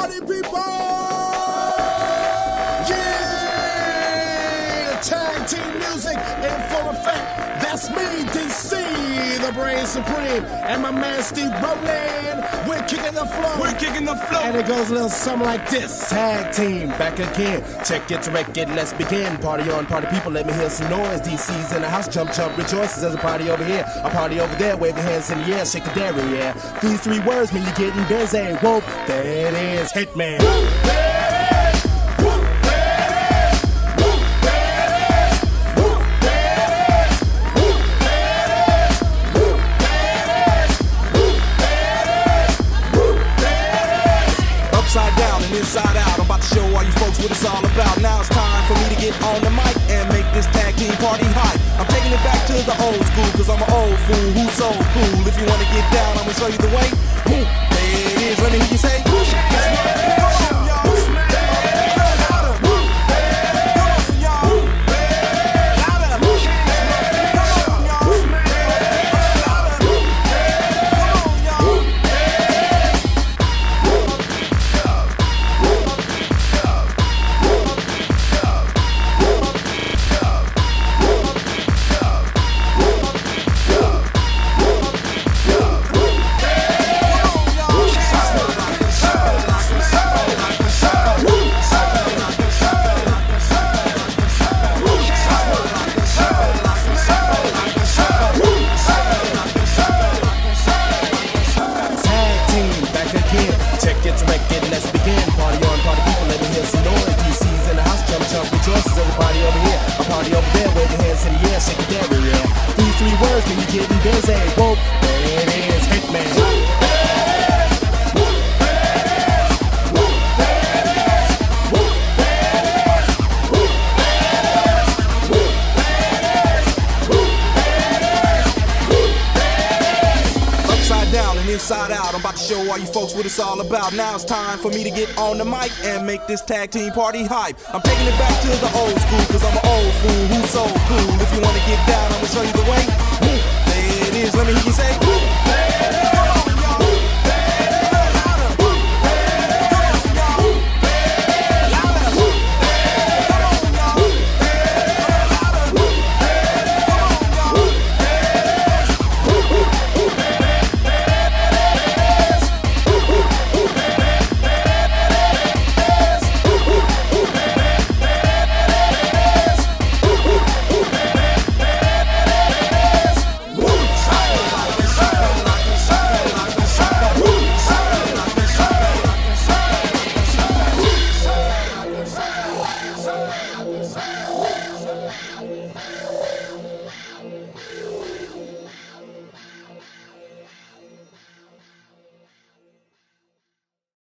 party people! Yeah! Tag team music in full effect. That's me, DC, the brain supreme, and my man Steve Rowland. We're kicking the flow. We're kicking the flow. And it goes a little something like this. Tag team back again. Check it to wreck it, let's begin. Party on, party people, let me hear some noise. DC's in the house, jump, jump, rejoices. There's a party over here, a party over there. Wave your hands in the air, shake the dairy, yeah. These three words mean you're getting busy. Whoop, there it is, Hitman. Upside down and inside out, I'm about to show all you folks what it's all about. Now it's time for me to get on the mic and make this tag team party hype. I'm taking it back to the old school, cause I'm an old fool who's so cool. If you wanna get down, I'ma show you the way. There it is, let me hear you say. Let's begin. Party on, party people, let me hear some noise. DC's in the house, jump, jump, rejoices. Everybody over here, a party over there. Wave your hands in the air, shake the dairy, yeah. These three words mean you're getting busy. Whoop, there it is, Hitman. Down and inside out, I'm about to show all you folks what it's all about. Now it's time for me to get on the mic and make this tag team party hype. I'm taking it back to the old school, cause I'm an old fool who's so cool. If you wanna get down, I'ma show you the way. There it is, let me hear you say.